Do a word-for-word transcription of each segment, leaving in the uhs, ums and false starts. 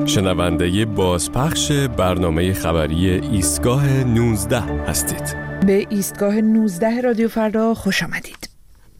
شنونده بازپخش برنامه خبری ایستگاه نوزده هستید. به ایستگاه نوزده رادیو فردا خوش آمدید.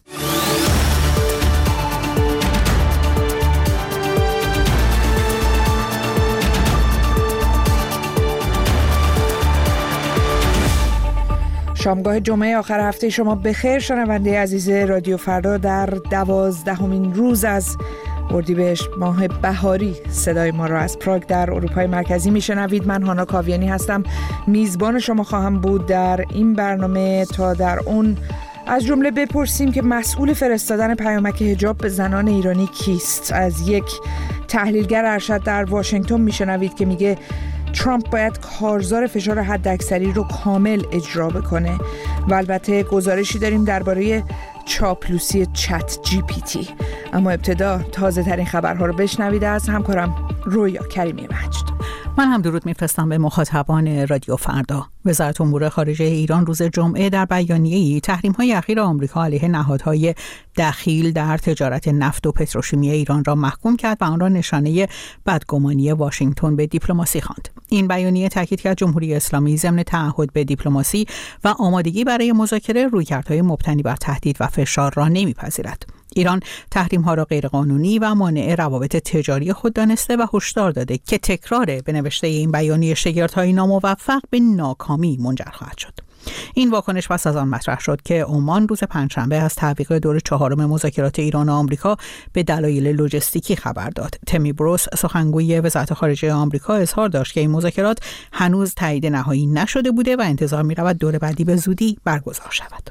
شامگاه جمعه آخر هفته شما بخیر شنونده عزیز رادیو فردا. در دوازدهمین روز از اردیبهشت ماه بهاری صدای ما را از پراگ در اروپای مرکزی میشنوید. من هانا کاویانی هستم، میزبان شما خواهم بود در این برنامه تا در اون از جمله بپرسیم که مسئول فرستادن پیامک حجاب به زنان ایرانی کیست. از یک تحلیلگر ارشد در واشنگتن میشنوید که میگه ترامپ باید کارزار فشار حداکثری رو کامل اجرا بکنه. و البته گزارشی داریم درباره چاپلوسی چت جی پی تی. اما ابتدا تازه ترین خبرها رو بشنوید از همکارم رویا کریمی مجد. من هم درود میفرستم به مخاطبان رادیو فردا. وزارت امور خارجه ایران روز جمعه در بیانیه‌ای تحریم‌های اخیر آمریکا علیه نهادهای دخیل در تجارت نفت و پتروشیمی ایران را محکوم کرد و آن را نشانه بدگمانی واشنگتن به دیپلماسی خواند. این بیانیه تاکید کرد جمهوری اسلامی ضمن تعهد به دیپلماسی و آمادگی برای مذاکره رویکردهای مبتنی بر تهدید و فشار را نمی‌پذیرد. ایران تحریم‌ها را غیرقانونی و مانع روابط تجاری خود دانسته و هشدار داده که تکرار به نوشته این بیانیه شگردهای ناموفق به ناکامی منجر خواهد شد. این واکنش پس از آن مطرح شد که عمان روز پنجشنبه از تعویق دور چهارم مذاکرات ایران و آمریکا به دلایل لوجستیکی خبر داد. تمی بروس سخنگوی وزارت خارجه آمریکا اظهار داشت که این مذاکرات هنوز تایید نهایی نشده بوده و انتظار می‌رود دور بعدی به زودی برگزار شود.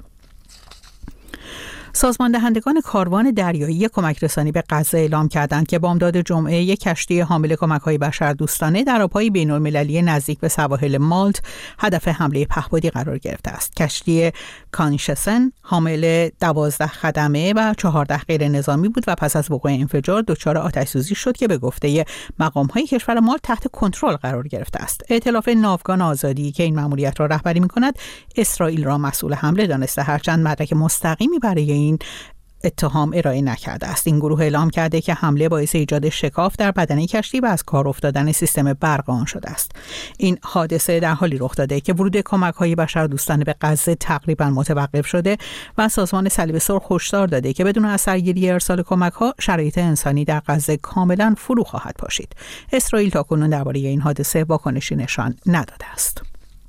سازمان دهندگان کاروان دریایی کمک رسانی به غزه اعلام کردند که بامداد جمعه یک کشتی حامل کمک‌های بشردوستانه در آب‌های بین‌المللی نزدیک به سواحل مالت هدف حمله پهپادی قرار گرفته است. کشتی کانشسن حامل دوازده خدمه و چهارده غیر نظامی بود و پس از وقوع انفجار دچار آتش‌سوزی شد که به گفته مقام‌های کشور مالت تحت کنترل قرار گرفته است. ائتلاف ناوگان آزادی که این مأموریت را رهبری می‌کند، اسرائیل را مسئول حمله دانسته، هرچند مدرک مستقیمی برای این اتهام ارائه نکرده است. این گروه اعلام کرده که حمله باعث ایجاد شکاف در بدنه کشتی و از کار افتادن سیستم برق آن شده است. این حادثه در حالی رخ داده که ورود کمک‌های بشردوستانه به غزه تقریبا متوقف شده و سازمان صلیب سرخ هشدار داده که بدون اثرگیری ارسال کمک‌ها شرایط انسانی در غزه کاملا فرو خواهد پاشید. اسرائیل تاکنون درباره این حادثه واکنشی نشان نداده است.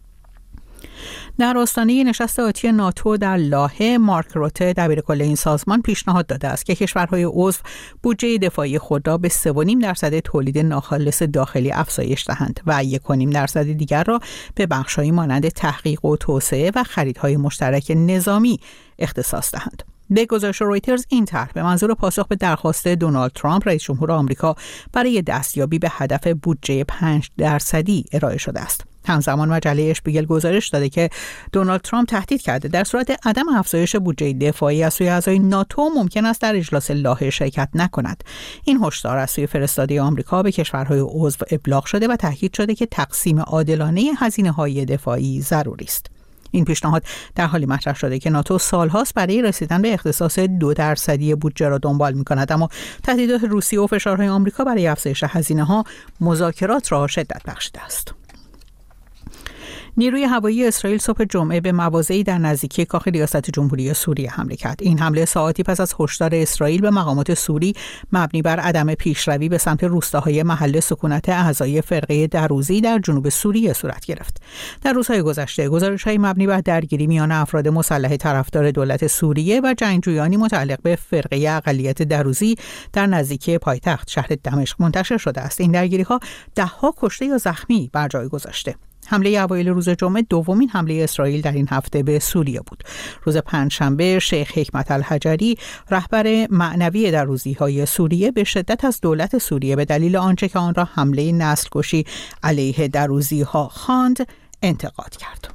در آستانه نشست آتی ناتو در لاهه، مارک روته دبیرکل این سازمان پیشنهاد داده است که کشورهای عضو بودجه دفاعی خود را به سه و نیم درصد تولید ناخالص داخلی افزایش دهند و یک و نیم درصد دیگر را به بخش‌هایی مانند تحقیق و توسعه و خریدهای مشترک نظامی اختصاص دهند. به گزارش رویترز این طرح به منظور پاسخ به درخواست دونالد ترامپ رئیس جمهور آمریکا برای دستیابی به هدف بودجه پنج درصدی ارائه شده است. همزمان مجله اشپیگل گزارش داده که دونالد ترامپ تهدید کرده در صورت عدم افزایش بودجه دفاعی از سوی اعضای ناتو ممکن است در اجلاس لاهه شرکت نکند. این هشدار از سوی فرستاده آمریکا به کشورهای عضو ابلاغ شده و تاکید شده که تقسیم عادلانه هزینه‌های دفاعی ضروری است. این پیشنهاد در حالی مطرح شده که ناتو سالهاست برای رسیدن به اختصاص دو درصدی بودجه را دنبال می‌کند، اما تهدیدات روسیه و فشارهای آمریکا برای افزایش هزینه‌ها مذاکرات را شدت بخشیده است. نیروی هوایی اسرائیل صبح جمعه به مواضعی در نزدیکی کاخ ریاست جمهوری سوریه حمله کرد. این حمله ساعتی پس از هشدار اسرائیل به مقامات سوری مبنی بر عدم پیشروی به سمت روستاهای محل سکونت اعضای فرقه دروزی در جنوب سوریه صورت گرفت. در روزهای گذشته گزارش‌های مبنی بر درگیری میان افراد مسلح طرفدار دولت سوریه و جنگجویانی متعلق به فرقه اقلیت دروزی در نزدیکی پایتخت شهر دمشق منتشر شده است. این درگیری‌ها ده‌ها کشته یا زخمی بر جای گذاشته. حمله اوایل روز جمعه دومین حمله اسرائیل در این هفته به سوریه بود. روز پنجشنبه شیخ حکمت الحجری رهبر معنوی دروزی‌های سوریه به شدت از دولت سوریه به دلیل آنچه که آن را حمله نسل‌کشی علیه دروزی‌ها خواند انتقاد کرد.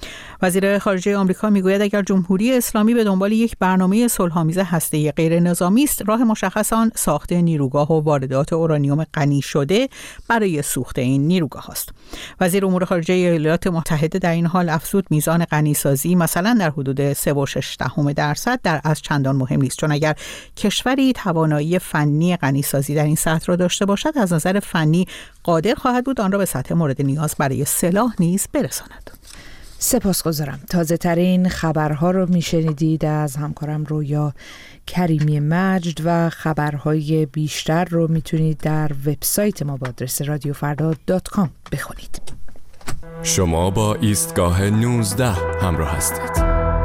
وزیر خارجه آمریکا میگوید اگر جمهوری اسلامی به دنبال یک برنامه صلح‌آمیز هسته‌ای غیر نظامی است، راه مشخص آن ساخت نیروگاه و واردات اورانیوم غنی شده برای سوخت این نیروگاه است. وزیر امور خارجه ایالات متحده در این حال افزود میزان غنیسازی مثلا در حدود سه و شش دهم درصد در از چندان مهم نیست، چون اگر کشوری توانایی فنی غنیسازی در این سطح را داشته باشد، از نظر فنی قادر خواهد بود آن را به سطح مورد نیاز برای سلاح نیز برساند. سپاسگزارم. تازه ترین خبرها رو میشنیدید از همکارم رویا کریمی مجد و خبرهای بیشتر رو میتونید در وبسایت ما با آدرس رادیو فردا دات کام بخونید. شما با ایستگاه نوزده همراه هستید.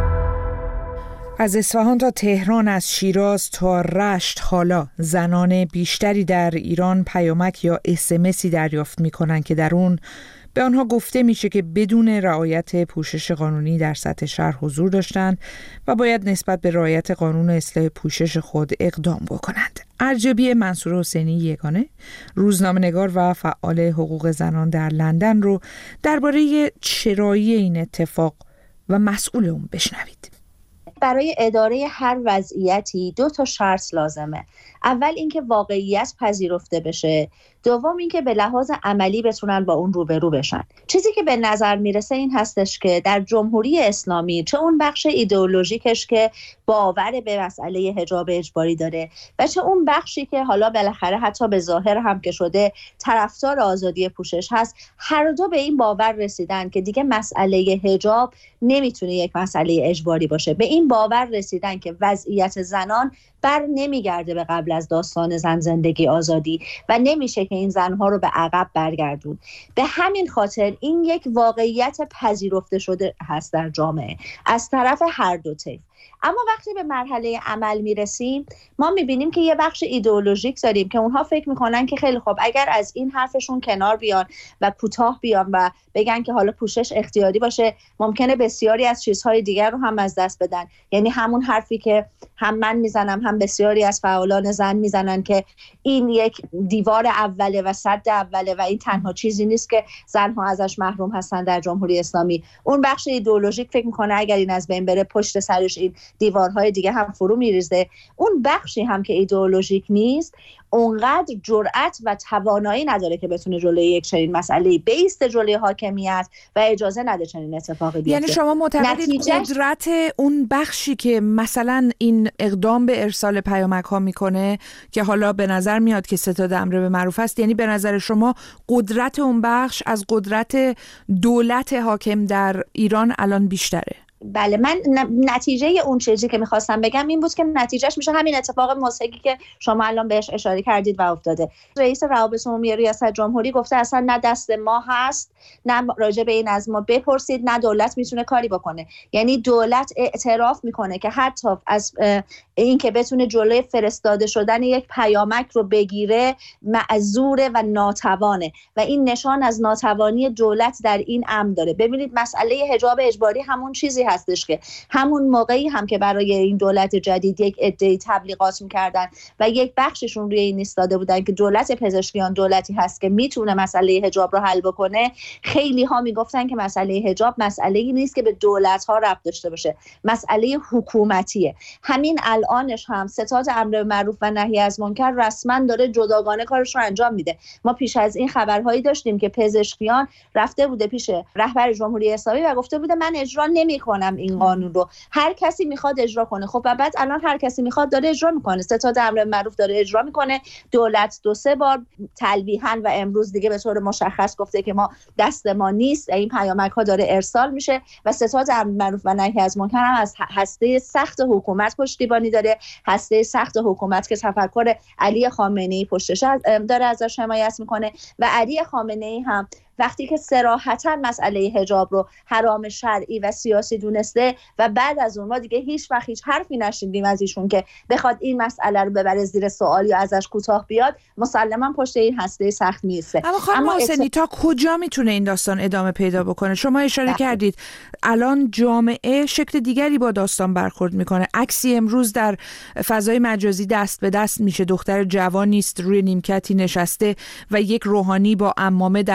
از اصفهان تا تهران، از شیراز تا رشت، حالا زنان بیشتری در ایران پیامک یا اسمسی دریافت میکنن که در اون به آنها گفته میشه که بدون رعایت پوشش قانونی در سطح شهر حضور داشتند و باید نسبت به رعایت قانون اصلاح پوشش خود اقدام بکنند. ارجبی منصور حسینی یگانه، روزنامه‌نگار و فعال حقوق زنان در لندن رو درباره چرایی این اتفاق و مسئول اون بشنوید. برای اداره هر وضعیتی دو تا شرط لازمه. اول اینکه واقعیت پذیرفته بشه، دوم اینکه به لحاظ عملی بتونن با اون روبرو بشن. چیزی که به نظر میرسه این هستش که در جمهوری اسلامی چه اون بخش ایدئولوژیکش که باور به مسئله حجاب اجباری داره و چه اون بخشی که حالا بالاخره حتی به ظاهر هم که شده طرفدار آزادی پوشش هست، هر دو به این باور رسیدن که دیگه مسئله حجاب نمیتونه یک مسئله اجباری باشه. به این باور رسیدن که وضعیت زنان بر نمیگرده به قبل از داستان زن زندگی آزادی و نمیشه که این زنها رو به عقب برگردون. به همین خاطر این یک واقعیت پذیرفته شده هست در جامعه از طرف هر دو طیف. اما وقتی به مرحله عمل میرسیم، ما میبینیم که یه بخش ایدئولوژیک داریم که اونها فکر میکنن که خیلی خوب اگر از این حرفشون کنار بیان و کوتاه بیان و بگن که حالا پوشش اختیاری باشه، ممکنه بسیاری از چیزهای دیگر رو هم از دست بدن. یعنی همون حرفی که هم من میزنم هم بسیاری از فعالان زن میزنن که این یک دیوار اوله و سد اوله و این تنها چیزی نیست که زنها ازش محروم هستن در جمهوری اسلامی. اون بخش ایدئولوژیک فکر میکنه اگر این از بین بره پشت سرش این دیوارهای دیگه هم فرو میریزه. اون بخشی هم که ایدئولوژیک نیست اونقدر جرأت و توانایی نداره که بتونه جلوی یک چنین مسئله بیسته جلوی حاکمیت و اجازه نده چنین اتفاقی بیفته. یعنی شما معتقدید نتیجهش... قدرت اون بخشی که مثلا این اقدام به ارسال پیامک ها میکنه که حالا به نظر میاد که ستاد امر به معروف است، یعنی به نظر شما قدرت اون بخش از قدرت دولت حاکم در ایران الان بیشتره؟ بله، من نتیجه اون چیزی که میخواستم بگم این بود که نتیجهش میشه همین اتفاق مضحکی که شما الان بهش اشاره کردید و افتاده. رئیس روابط عمومی ریاست جمهوری گفته اصلا نه دست ما هست، نه راجع به این از ما بپرسید، نه دولت میتونه کاری بکنه. یعنی دولت اعتراف میکنه که حتی از این که بتونه جلوی فرستاده شدن یک پیامک رو بگیره معذوره و ناتوانه و این نشان از ناتوانی دولت در این امر داره. ببینید مسئله حجاب اجباری همون چیزی هستش که همون موقعی هم که برای این دولت جدید یک عده‌ای تبلیغات می‌کردن و یک بخششون روی این ایستاده بودن که دولت پزشکیان دولتی هست که میتونه مسئله حجاب رو حل بکنه، خیلی ها میگفتن که مسئله حجاب مسئله‌ای نیست که به دولت‌ها ربط داشته باشه، مسئله حکومتیه. همین الانش هم ستاد امر به معروف و نهی از منکر رسما داره جداگانه کارش رو انجام میده. ما پیش از این خبرهایی داشتیم که پزشکیان رفته بوده پیش رهبر جمهوری اسلامی و گفته بوده من اجرا نمی‌کنم این قانون رو، هر کسی میخواد اجرا کنه. خب و بعد الان هر کسی میخواد داره اجرا میکنه، ستاد امر به معروف داره اجرا میکنه. دولت دو سه بار تلویحاً و امروز دیگه به طور مشخص گفته که ما دست ما نیست، این پیامک ها داره ارسال میشه و ستاد امر به معروف و نهی از منکر هم از هسته سخت حکومت پشتیبانی داره، هسته سخت حکومت که تفکر علی خامنه‌ای پشتش داره ازش حمایت میکنه و علی خامنه‌ای هم وقتی که صراحتاً مسئله حجاب رو حرام شرعی و سیاسی دونسته و بعد از اون ما دیگه هیچ وقت هیچ حرفی نشنیدیم از ایشون که بخواد این مسئله رو ببره زیر سوال یا ازش کوتاه بیاد، مسلماً پشت این هسته سخت میسته. اما خانم حسینی ات... تا کجا میتونه این داستان ادامه پیدا بکنه؟ شما اشاره بخ... کردید الان جامعه شکل دیگری با داستان برخورد میکنه. عکسی امروز در فضای مجازی دست به دست میشه، دختر جوانی است روی نیمکتی نشسته و یک روحانی با عمامه در کنار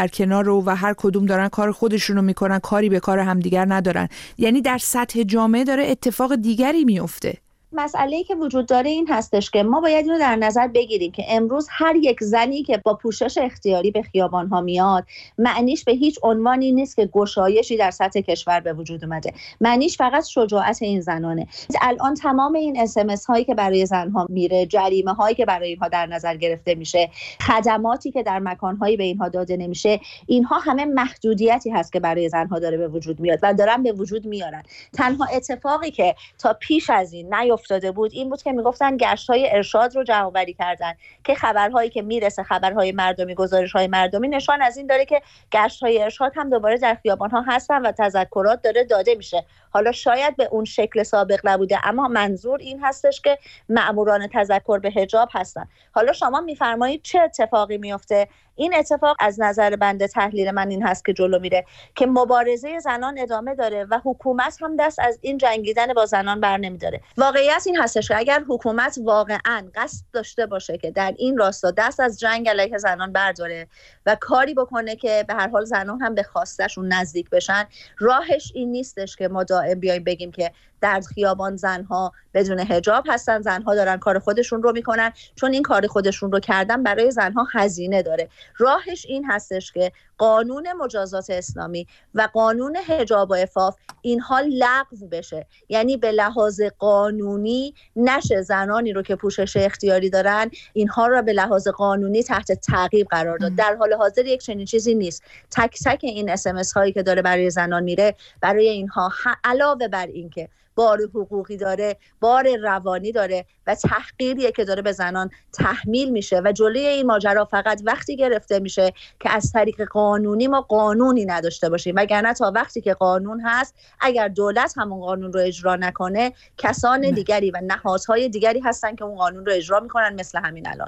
رو و هر کدوم دارن کار خودشون رو میکنن، کاری به کار همدیگر ندارن. یعنی در سطح جامعه داره اتفاق دیگری میفته. مسئله‌ای که وجود داره این هستش که ما باید اینو در نظر بگیریم که امروز هر یک زنی که با پوشش اختیاری به خیابان‌ها میاد، معنیش به هیچ عنوانی نیست که گشایشی در سطح کشور به وجود اومده. معنیش فقط شجاعت این زنانه. الان تمام این اس ام اس هایی که برای زنها میره، جریمه هایی که برای اینها در نظر گرفته میشه، خدماتی که در مکان‌هایی به اینها داده نمیشه، اینها همه محدودیتی هست که برای زنها داره به وجود میاد و دارن به وجود میارن. تنها اتفاقی که تا پیش از این افتاده بود این بود که میگفتن گشت‌های ارشاد رو جمع‌آوری کردن که خبرهایی که میرسه، خبرهای مردمی، گزارش‌های مردمی نشان از این داره که گشت‌های ارشاد هم دوباره در خیابان‌ها هستن و تذکرات داره داده میشه. حالا شاید به اون شکل سابق نبوده، اما منظور این هستش که مأموران تذکر به حجاب هستن. حالا شما میفرمایید چه اتفاقی میفته؟ این اتفاق از نظر بنده تحلیل من این هست که جلو میره که مبارزه زنان ادامه داره و حکومت هم دست از این جنگیدن با زنان بر نمیداره. واقعیت این هستش که اگر حکومت واقعاً قصد داشته باشه که در این راستا دست از جنگ علیه زنان برداره و کاری بکنه که به هر حال زنان هم به خواستشون نزدیک بشن، راهش این نیستش که ما دائم بیایم بگیم که در خیابان زنها بدون حجاب هستن، زنها دارن کار خودشون رو میکنن، چون این کار خودشون رو کردن برای زنها هزینه داره. راهش این هستش که قانون مجازات اسلامی و قانون حجاب و عفاف اینها لغو بشه، یعنی به لحاظ قانونی نشه زنانی رو که پوشش اختیاری دارن اینها رو به لحاظ قانونی تحت تعقیب قرار داد. در حال حاضر یک چنین چیزی نیست. تک تک این اس ام اس هایی که داره برای زنان میره، برای اینها علاوه بر این که بار حقوقی داره، بار روانی داره و تحقیریه که داره به زنان تحمیل میشه و جلوی این ماجرا فقط وقتی گرفته میشه که از طریق قانونی ما قانونی نداشته باشیم، وگرنه تا وقتی که قانون هست، اگر دولت همون قانون رو اجرا نکنه، کسان دیگری و نهادهای دیگری هستن که اون قانون رو اجرا میکنن، مثل همین الان.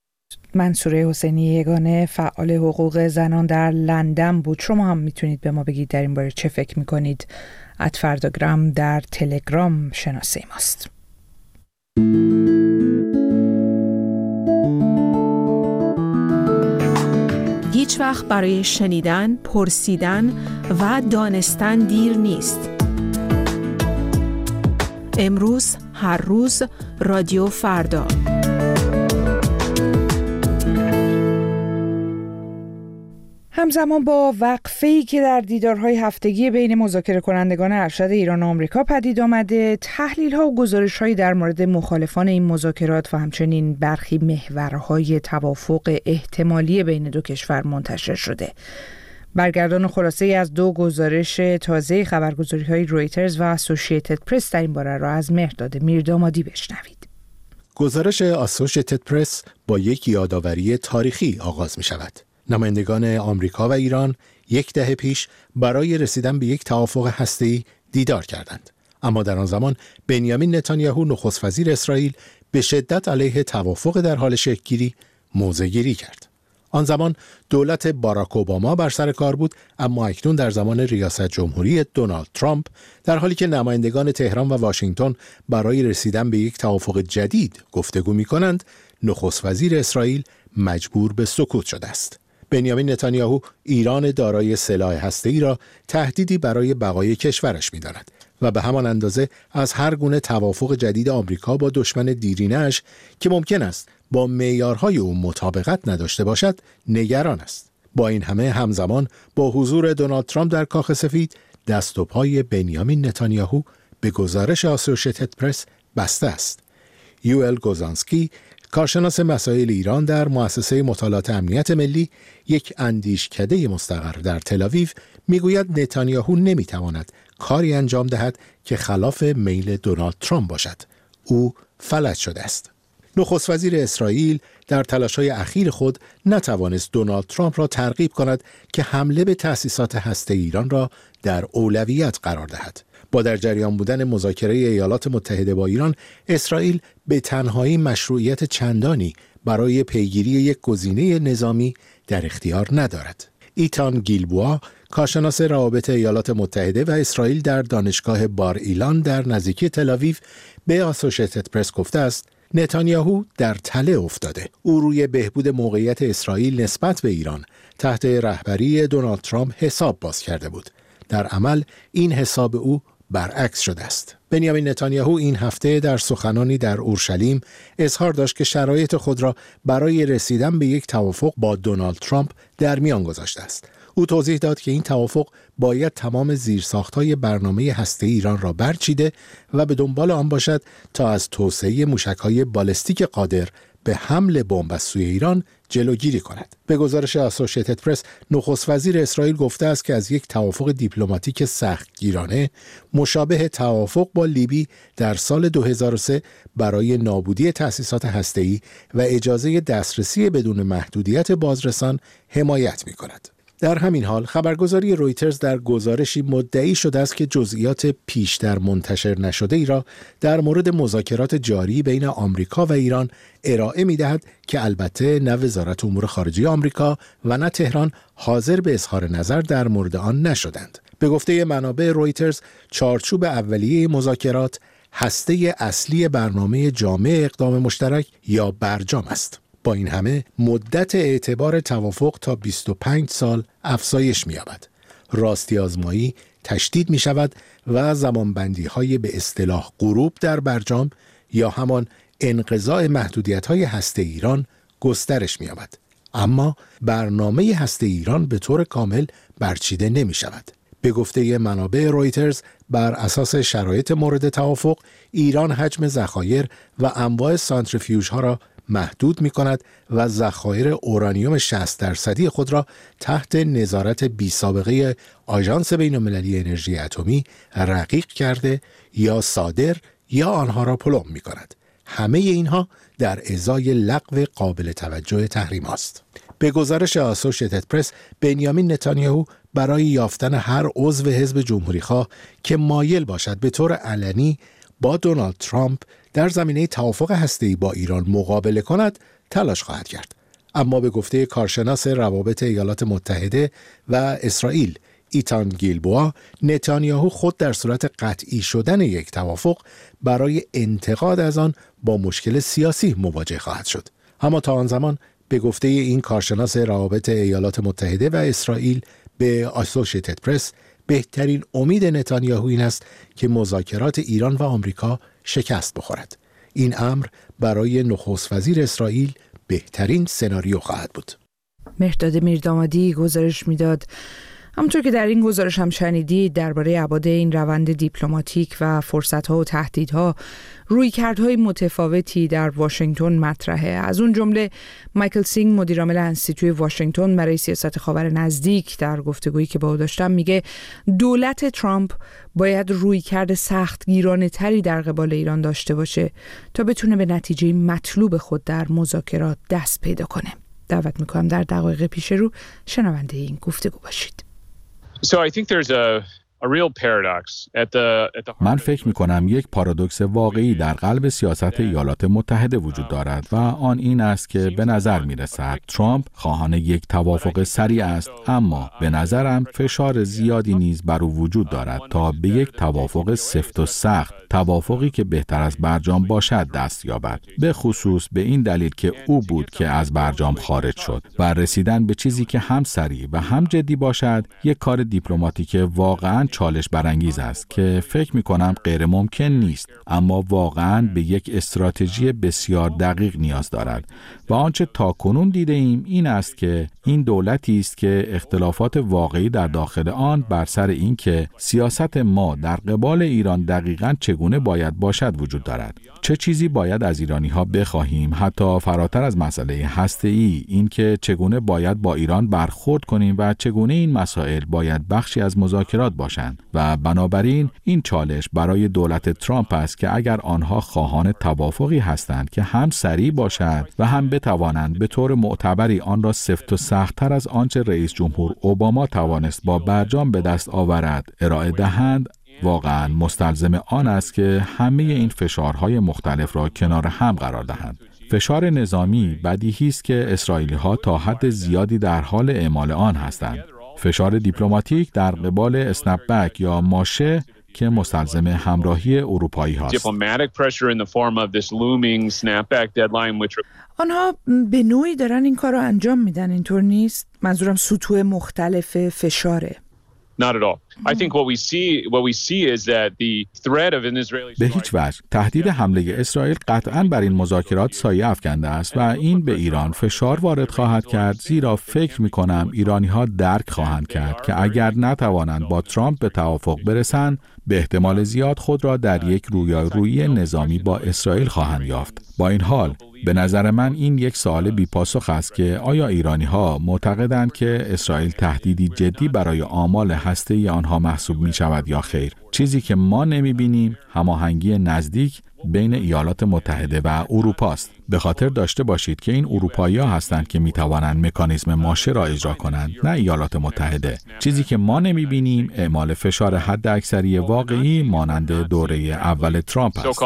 منصوره حسینی یگانه، فعال حقوق زنان در لندن بود. شما هم میتونید به ما بگید در این باره چه فکر میکنید. ات فرداگرام در تلگرام شناسه ماست. هیچ وقت برای شنیدن، پرسیدن و دانستن دیر نیست. امروز، هر روز، رادیو فردا. همزمان با وقفه‌ای که در دیدارهای هفتگی بین مذاکره کنندگان ارشد ایران و آمریکا پدید آمده، تحلیل‌ها و گزارش‌هایی در مورد مخالفان این مذاکرات و همچنین برخی محورهای توافق احتمالی بین دو کشور منتشر شده. برگردان خلاصه‌ای از دو گزارش تازه خبرگزاری‌های رویترز و اسوسییتد پرس در این باره را از مهرداد میردامادی بشنوید. گزارش اسوسییتد پرس با یک یادآوری تاریخی آغاز می‌شود. نمایندگان آمریکا و ایران یک دهه پیش برای رسیدن به یک توافق هسته‌ای دیدار کردند. اما در آن زمان بنیامین نتانیاهو نخست وزیر اسرائیل به شدت علیه توافق در حال شکل‌گیری موضع‌گیری کرد. آن زمان دولت باراک اوباما بر سر کار بود، اما اکنون در زمان ریاست جمهوری دونالد ترامپ، در حالی که نمایندگان تهران و واشنگتن برای رسیدن به یک توافق جدید گفتگو می‌کنند، نخست وزیر اسرائیل مجبور به سکوت شده است. بنیامین نتانیاهو ایران دارای سلاح هسته‌ای را تهدیدی برای بقای کشورش می‌داند و به همان اندازه از هر گونه توافق جدید آمریکا با دشمن دیرینه‌اش که ممکن است با معیارهای او مطابقت نداشته باشد نگران است. با این همه همزمان با حضور دونالد ترامپ در کاخ سفید، دست و پای بنیامین نتانیاهو به گزارش اسوسییتد پرس بسته است. یوئل گوزانسکی، کارشناس مسائل ایران در مؤسسه مطالعات امنیت ملی، یک اندیشکده مستقر در تل‌آویو، میگوید نتانیاهو نمیتواند کاری انجام دهد که خلاف میل دونالد ترامپ باشد. او فلج شده است. نخست وزیر اسرائیل در تلاش‌های اخیر خود نتوانست دونالد ترامپ را ترغیب کند که حمله به تأسیسات هسته ایران را در اولویت قرار دهد. با در جریان بودن مذاکره ایالات متحده با ایران، اسرائیل به تنهایی مشروعیت چندانی برای پیگیری یک گزینه نظامی در اختیار ندارد. ایتان گیلبوا، کارشناس روابط ایالات متحده و اسرائیل در دانشگاه بار ایلان در نزدیکی تل‌آویو، به اسوسییتد پرس گفته است: نتانیاهو در تله افتاده. او روی بهبود موقعیت اسرائیل نسبت به ایران تحت رهبری دونالد ترامپ حساب باز کرده بود. در عمل این حساب او برعکس شده است. بنیامین نتانیاهو این هفته در سخنانی در اورشلیم اظهار داشت که شرایط خود را برای رسیدن به یک توافق با دونالد ترامپ در میان گذاشته است. او توضیح داد که این توافق باید تمام زیرساخت‌های برنامه هسته‌ای ایران را برچیده و به دنبال آن باشد تا از توسعه موشک‌های بالستیک قادر به حمل بمب از سوی ایران جلوگیری کند. به گزارش اسوسییتد پرس، نخست وزیر اسرائیل گفته است که از یک توافق دیپلماتیک سختگیرانه مشابه توافق با لیبی در سال دو هزار و سه برای نابودی تأسیسات هسته‌ای و اجازه دسترسی بدون محدودیت بازرسان حمایت می‌کند. در همین حال خبرگزاری رویترز در گزارشی مدعی شده است که جزئیات پیشتر منتشر نشده ای را در مورد مذاکرات جاری بین آمریکا و ایران ارائه می‌دهد که البته نه وزارت امور خارجه آمریکا و نه تهران حاضر به اظهار نظر در مورد آن نشدند. به گفته منابع رویترز، چارچوب اولیه مذاکرات هسته اصلی برنامه جامع اقدام مشترک یا برجام است. با این همه مدت اعتبار توافق تا بیست و پنج سال افزایش می‌یابد. راستی آزمایی تشدید می‌شود و زمانبندی‌های به اصطلاح غروب در برجام یا همان انقضاء محدودیت‌های هسته ایران گسترش می‌یابد. اما برنامه هسته ایران به طور کامل برچیده نمی‌شود. به گفته منابع رویترز، بر اساس شرایط مورد توافق، ایران حجم ذخایر و انواع سانتریفیوژها را محدود می کند و ذخایر اورانیوم شصت درصدی خود را تحت نظارت بی سابقه آژانس بین‌المللی انرژی اتمی رقیق کرده یا صادر یا آنها را پلم می کند. همه اینها در ازای لغو قابل توجه تحریم است. به گزارش اسوسییتد پرس، بنیامین نتانیاهو برای یافتن هر عضو حزب جمهوری‌خواه که مایل باشد به طور علنی با دونالد ترامپ در زمینه توافق هسته‌ای با ایران مقابله کند تلاش خواهد کرد. اما به گفته کارشناس روابط ایالات متحده و اسرائیل ایتان گیلبوا، نتانیاهو خود در صورت قطعی شدن یک توافق برای انتقاد از آن با مشکل سیاسی مواجه خواهد شد. اما تا آن زمان به گفته این کارشناس روابط ایالات متحده و اسرائیل به اسوسییتد پرس، بهترین امید نتانیاهو این است که مذاکرات ایران و آمریکا شکست بخورد. این امر برای نخست وزیر اسرائیل بهترین سناریو خواهد بود. مهرداد میردامادی گزارش میداد. همونطور که در این گزارش هم شنیدید، درباره ابعاد این روند دیپلماتیک و فرصت‌ها و تهدیدها رویکردهای متفاوتی در واشنگتن مطرحه. از اون جمله مایکل سینگ، مدیرعامل انستیتوی واشنگتن برای سیاست خاور نزدیک، در گفتگویی که با او داشتم میگه دولت ترامپ باید رویکرد سختگیرانه تری در قبال ایران داشته باشه تا بتونه به نتیجه مطلوب خود در مذاکرات دست پیدا کنه. دعوت میکنم در دقایق پیش رو شنونده این گفتگو باشید. So I think there's a a real paradox at the at the من فکر می‌کنم یک پارادوکس واقعی در قلب سیاست ایالات متحده وجود دارد و آن این است که به نظر می‌رسد ترامپ خواهان یک توافق سریع است، اما به نظرم فشار زیادی نیز بر او وجود دارد تا به یک توافق سفت و سخت، توافقی که بهتر از برجام باشد دست یابد. به خصوص به این دلیل که او بود که از برجام خارج شد و رسیدن به چیزی که هم سریع و هم جدی باشد یک کار دیپلماتیک واقعاً چالش برانگیز است که فکر می‌کنم غیر ممکن نیست، اما واقعاً به یک استراتژی بسیار دقیق نیاز دارد. و آنچه تاکنون دیده ایم این است که این دولتی است که اختلافات واقعی در داخل آن بر سر این که سیاست ما در قبال ایران دقیقاً چگونه باید باشد وجود دارد. چه چیزی باید از ایرانی‌ها بخواهیم، حتی فراتر از مسئله هسته‌ای، این که چگونه باید با ایران برخورد کنیم و چگونه این مسائل باید بخشی از مذاکرات باشند. و بنابراین این چالش برای دولت ترامپ است که اگر آنها خواهان توافقی هستند که هم سریع باشد و هم بتوانند به طور معتبری آن را سفت و سخت‌تر از آنچه رئیس جمهور اوباما توانست با برجام به دست آورد ارائه دهند، واقعاً مستلزم آن است که همه این فشارهای مختلف را کنار هم قرار دهند. فشار نظامی بدیهی است که اسرائیلی‌ها تا حد زیادی در حال اعمال آن هستند. فشار دیپلماتیک در قبال اسنپ بک یا ماشه که مستلزم همراهی اروپایی هاست. آنها به نوعی دارن این کار رو انجام میدن، اینطور نیست؟ منظورم سطوح مختلف فشاره. Not at all. I think what we see what we see is that the threat of an Israeli به هیچ وجه تهدید حمله اسرائیل قطعاً بر این مذاکرات سایه افکنده است و این به ایران فشار وارد خواهد کرد، زیرا فکر می‌کنم ایرانی‌ها درک خواهند کرد که اگر نتوانند با ترامپ به توافق برسند، به احتمال زیاد خود را در یک رویارویی نظامی با اسرائیل خواهند یافت. با این حال به نظر من این یک سوال بی‌پاسخ است که آیا ایرانی‌ها معتقدند که اسرائیل تهدیدی جدی برای آمال هسته‌ای آنها محسوب می‌شود یا خیر؟ چیزی که ما نمی‌بینیم هماهنگی نزدیک بین ایالات متحده و اروپا است. به خاطر داشته باشید که این اروپایی‌ها هستند که می‌توانند مکانیزم ماشه را اجرا کنند، نه ایالات متحده. چیزی که ما نمی‌بینیم اعمال فشار حداکثری واقعی مانند دوره اول ترامپ است.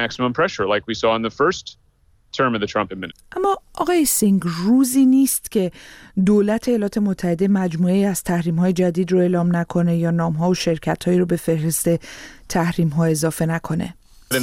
اما آقای سینگ، روزی نیست که دولت ایالات متحده مجموعه از تحریم‌های جدید رو اعلام نکنه یا نام‌ها و شرکت‌هایی رو به فهرست تحریم‌ها اضافه نکنه.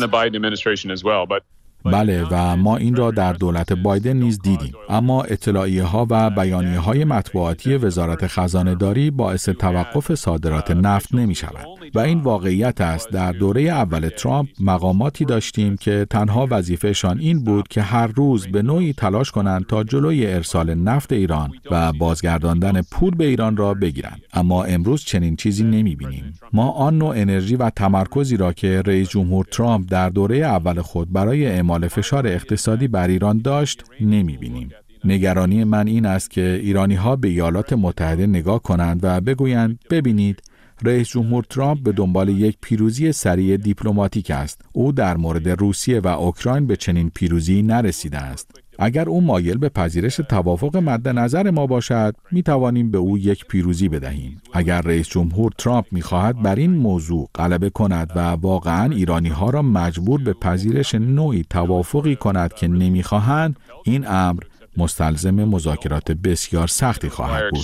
بله و ما این را در دولت بایدن نیز دیدیم، اما اطلاعیه ها و بیانیه های مطبوعاتی وزارت خزانه داری باعث توقف صادرات نفت نمی شود و این واقعیت است. در دوره اول ترامپ مقاماتی داشتیم که تنها وظیفهشان این بود که هر روز به نوعی تلاش کنند تا جلوی ارسال نفت ایران و بازگرداندن پول به ایران را بگیرند، اما امروز چنین چیزی نمی بینیم. ما آن نوع انرژی و تمرکزی را که رئیس جمهور ترامپ در دوره اول خود برای اعمال فشار اقتصادی بر ایران داشت نمی‌بینیم. نگرانی من این است که ایرانی‌ها به ایالات متحده نگاه کنند و بگویند ببینید رئیس جمهور ترامپ به دنبال یک پیروزی سریع دیپلماتیک است. او در مورد روسیه و اوکراین به چنین پیروزی نرسیده است. اگر او مایل به پذیرش توافق مد نظر ما باشد، می توانیم به او یک پیروزی بدهیم. اگر رئیس جمهور ترامپ می خواهد بر این موضوع غلبه کند و واقعاً ایرانی ها را مجبور به پذیرش نوعی توافقی کند که نمی خواهند، این امر مستلزم مذاکرات بسیار سختی خواهد بود.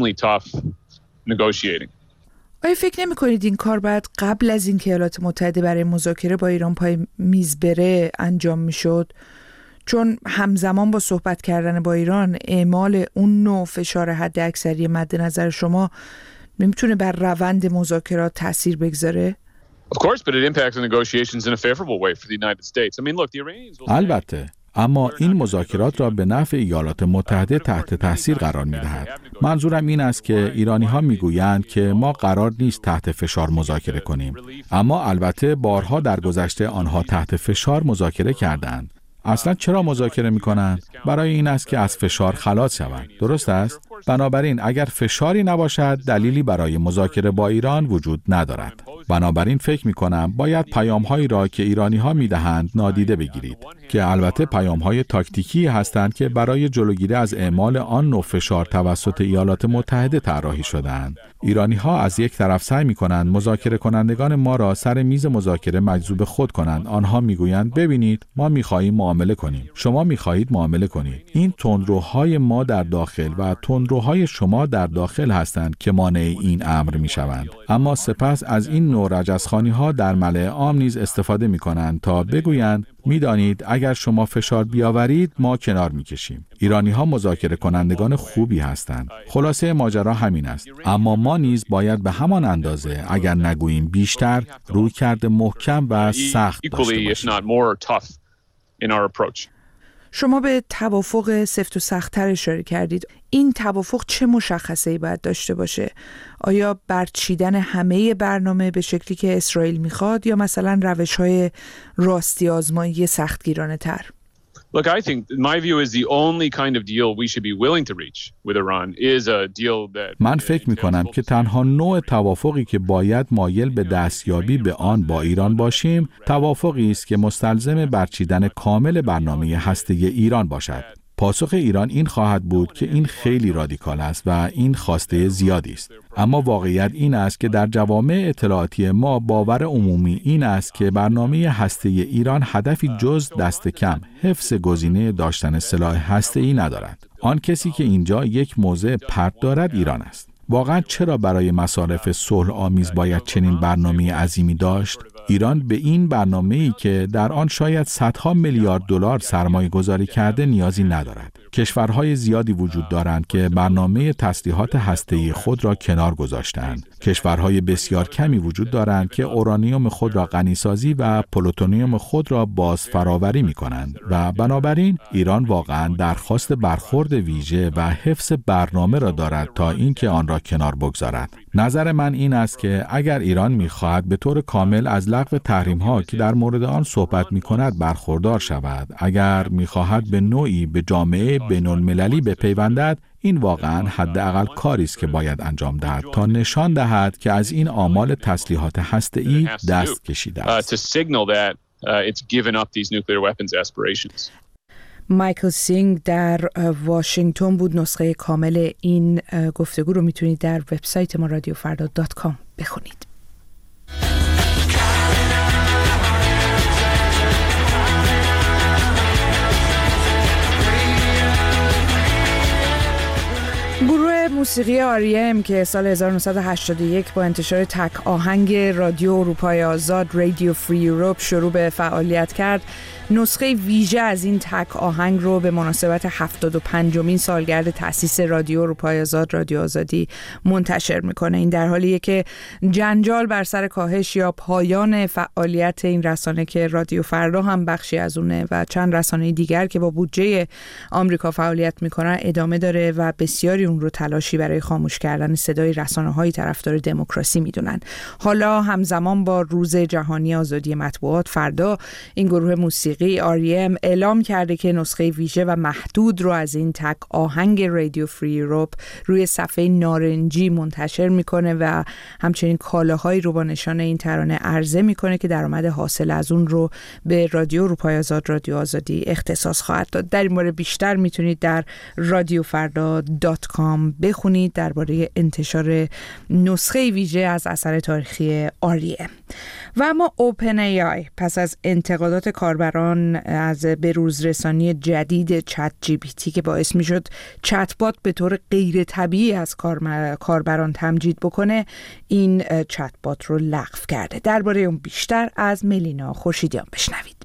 آیا فکر نمی کنید این کار باید قبل از اینکه ایالات متحده برای مذاکره با ایران پای میز بره انجام می شد؟ چون همزمان با صحبت کردن با ایران، اعمال اون نوع فشار حد اکثری مد نظر شما نمیتونه بر روند مذاکرات تأثیر بگذاره؟ البته، اما این مذاکرات را به نفع ایالات متحده تحت تاثیر قرار می‌دهد. منظورم این است که ایرانی‌ها می‌گویند که ما قرار نیست تحت فشار مذاکره کنیم، اما البته بارها در گذشته آنها تحت فشار مذاکره کردند. اصلا چرا مذاکره می‌کنند؟ برای این است که از فشار خلاص شوند. درست است؟ بنابراین اگر فشاری نباشد، دلیلی برای مذاکره با ایران وجود ندارد. بنابراین فکر می‌کنم باید پیام‌هایی را که ایرانی‌ها می‌دهند نادیده بگیرید، که البته پیام‌های تاکتیکی هستند که برای جلوگیری از اعمال آن نوع فشار توسط ایالات متحده طراحی شده‌اند. ایرانی‌ها از یک طرف سعی می‌کنند مذاکره کنندگان ما را سر میز مذاکره مجذوب خود کنند. آنها می‌گویند ببینید ما می‌خواهیم معامله کنیم، شما می‌خواهید معامله کنید. این تندروهای ما در داخل و تندروهای شما در داخل هستند که مانع این امر می‌شوند. اما سپس از این نوع رجزخوانی‌ها در ملأ عام نیز استفاده می‌کنند تا بگویند می‌دانید اگر شما فشار بیاورید ما کنار می‌کشیم. ایرانی‌ها مذاکره کنندگان خوبی هستند. خلاصه ماجرا همین است. اما ما نیز باید به همان اندازه اگر نگوییم بیشتر رویکرد محکم و سخت داشته باشیم. شما به توافق سفت و سخت‌تر اشاره کردید. این توافق چه مشخصه‌ای باید داشته باشه؟ آیا برچیدن همه برنامه به شکلی که اسرائیل میخواد یا مثلا روش‌های راستی آزمایی سختگیرانه تر؟ Look, I think my view is the only kind of deal we should be willing to reach with Iran is a deal that من فکر می‌کنم که تنها نوع توافقی که باید مایل به دستیابی به آن با ایران باشیم، توافقی است که مستلزم برچیدن کامل برنامه هسته‌ای ایران باشد. پاسخ ایران این خواهد بود که این خیلی رادیکال است و این خواسته زیادی است. اما واقعیت این است که در جوامع اطلاعاتی ما باور عمومی این است که برنامه هسته‌ای ایران هدفی جز دست کم حفظ گزینه داشتن سلاح هسته‌ای ندارد. آن کسی که اینجا یک موضع پرت دارد ایران است. واقعا چرا برای مصارف صلح آمیز باید چنین برنامه عظیمی داشت؟ ایران به این برنامه‌ای که در آن شاید صدها میلیارد دلار سرمایه گذاری کرده نیازی ندارد. کشورهای زیادی وجود دارند که برنامه تسلیحات هسته‌ای خود را کنار گذاشتند. کشورهای بسیار کمی وجود دارند که اورانیوم خود را غنی‌سازی و پلوتونیوم خود را باز فراوری می‌کنند و بنابراین ایران واقعاً درخواست برخورد ویژه و حفظ برنامه را دارد تا اینکه آن را کنار بگذارد. نظر من این است که اگر ایران می‌خواهد به طور کامل از لغو تحریم‌ها که در مورد آن صحبت می‌کند برخوردار شود، اگر می‌خواهد به نوعی به جامعه بین‌المللی بپیوندد، این واقعاً حداقل کاری است که باید انجام دهد تا نشان دهد که از این آمال تسلیحات هسته‌ای دست کشیده است. مایکل سینگ در واشنگتن بود. نسخه کامل این گفتگو رو میتونید در وبسایت ما رادیو فردا دات کام بخونید. گروه موسیقی آریم که سال هزار و نهصد و هشتاد و یک با انتشار تک آهنگ رادیو اروپای آزاد رادیو فری یوروپ شروع به فعالیت کرد، نسخه ویژه از این تک آهنگ رو به مناسبت هفتاد و پنجمین سالگرد تأسیس رادیو اروپای آزاد رادیو آزادی منتشر میکنه. این در حالیه که جنجال بر سر کاهش یا پایان فعالیت این رسانه که رادیو فردا هم بخشی از اونه و چند رسانه دیگر که با بودجه آمریکا فعالیت میکنن ادامه داره و بسیاری اون رو تلاشی برای خاموش کردن صدای رسانه‌های طرفدار دموکراسی میدونن. حالا همزمان با روز جهانی آزادی مطبوعات فردا، این گروه موسیقی آریم اعلام کرده که نسخه ویژه و محدود رو از این تک آهنگ رادیو فری یوروپ روی صفحه نارنجی منتشر میکنه و همچنین کالاهایی رو با نشان این ترانه عرضه میکنه که درآمد حاصل از اون رو به رادیو اروپای آزاد رادیو آزادی اختصاص خواهد داد. در این مورد بیشتر میتونید در رادیو فردا دات کام بخونید درباره انتشار نسخه ویژه از اثر تاریخی آریم. و اما اوپن ای آی پس از انتقادات کاربران از بروزرسانی جدید چت جی پی تی که باعث میشد چت بات به طور غیر طبیعی از کاربران تمجید بکنه، این چت بات رو لغو کرده. درباره اون بیشتر از ملینا خورشیدیان بشنوید.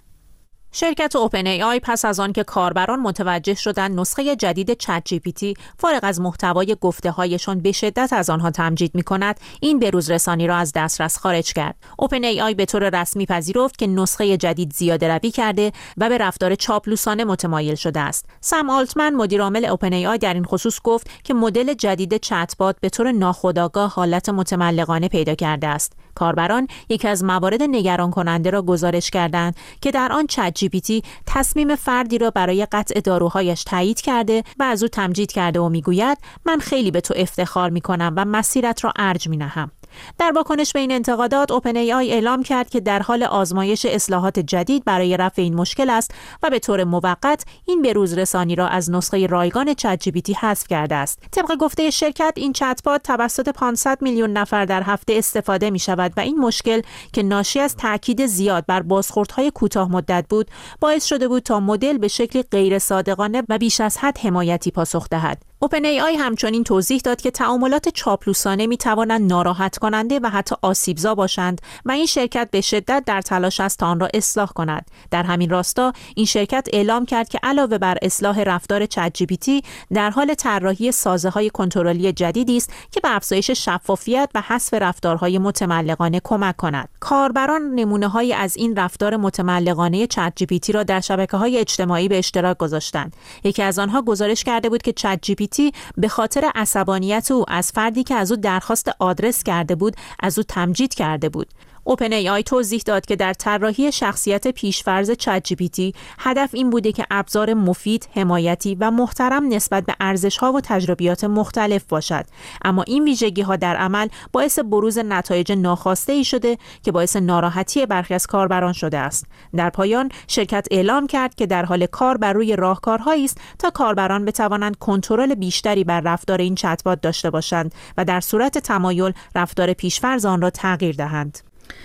شرکت اوپن ای آی پس از آن که کاربران متوجه شدند نسخه جدید چت جی پی تی فارغ از محتوای گفته‌هایشان به شدت از آنها تمجید می‌کند، این بروزرسانی را از دسترس خارج کرد. اوپن ای آی به طور رسمی پذیرفت که نسخه جدید زیاده‌روی کرده و به رفتار چاپلوسانه متمایل شده است. سم آلتمن مدیر عامل اوپن ای آی در این خصوص گفت که مدل جدید چت بات به طور ناخودآگاه حالت متملقانه پیدا کرده است. کاربران یکی از موارد نگران کننده را گزارش کردند که در آن چت جی پی تی تصمیم فردی را برای قطع داروهایش تایید کرده و از او تمجید کرده و میگوید من خیلی به تو افتخار میکنم و مسیرت را ارج مینهم. در واکنش به این انتقادات، اوپن ای آی اعلام کرد که در حال آزمایش اصلاحات جدید برای رفع این مشکل است و به طور موقت این بروزرسانی را از نسخه رایگان چت جی پی تی حذف کرده است. طبق گفته شرکت، این چت بات توسط پانصد میلیون نفر در هفته استفاده می شود و این مشکل که ناشی از تاکید زیاد بر بازخوردهای کوتاه مدت بود، باعث شده بود تا مدل به شکلی غیر صادقانه و بیش از حد حمایتی پاسخ دهد. اوپن ای آی همچنین توضیح داد که تعاملات چاپلوسانه می توانند ناراحت کننده و حتی آسیبزا باشند و این شرکت به شدت در تلاش است تا آن را اصلاح کند. در همین راستا این شرکت اعلام کرد که علاوه بر اصلاح رفتار چت جی پی تی، در حال طراحی سازه‌های کنترلی جدیدی است که به افزایش شفافیت و حذف رفتارهای متملقانه کمک کند. کاربران نمونه‌هایی از این رفتار متملقانه چت جی پی تی را در شبکه‌های اجتماعی به اشتراک گذاشتند. یکی از آنها گزارش کرده بود که چت جی پی تی به خاطر عصبانیت او از فردی که از او درخواست آدرس کرده بود، از او تمجید کرده بود. اوپن ای آی توضیح داد که در طراحی شخصیت پیشفرض چت جی پی تی هدف این بوده که ابزار مفید، حمایتی و محترم نسبت به ارزش‌ها و تجربیات مختلف باشد، اما این ویژگی‌ها در عمل باعث بروز نتایج ناخواسته ای شده که باعث ناراحتی برخی از کاربران شده است. در پایان شرکت اعلام کرد که در حال کار بر روی راهکارهایی است تا کاربران بتوانند کنترل بیشتری بر رفتار این چت بات داشته باشند و در صورت تمایل رفتار پیشفرض آن را تغییر دهند.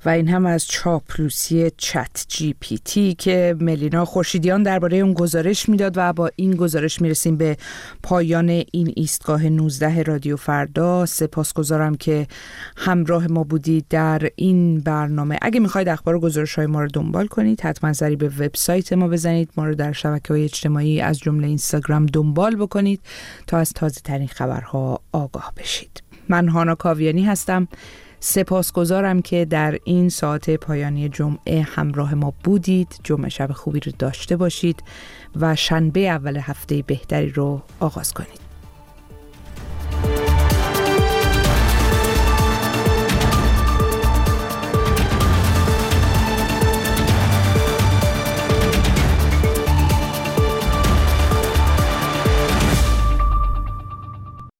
و این هم از چاپلوسی چت جی پی تی که ملینا خورشیدیان درباره اون گزارش میداد و با این گزارش میرسیم به پایان این ایستگاه نوزده رادیو فردا. سپاسگزارم که همراه ما بودید در این برنامه. اگه میخواید اخبار و گزارش‌های ما رو دنبال کنید حتما سری به وبسایت ما بزنید، ما رو در شبکه‌های اجتماعی از جمله اینستاگرام دنبال بکنید تا از تازه ترین خبرها آگاه بشید. من هانا کاویانی هستم. سپاسگزارم که در این ساعت پایانی جمعه همراه ما بودید. جمعه شب خوبی رو داشته باشید و شنبه اول هفته بهتری رو آغاز کنید.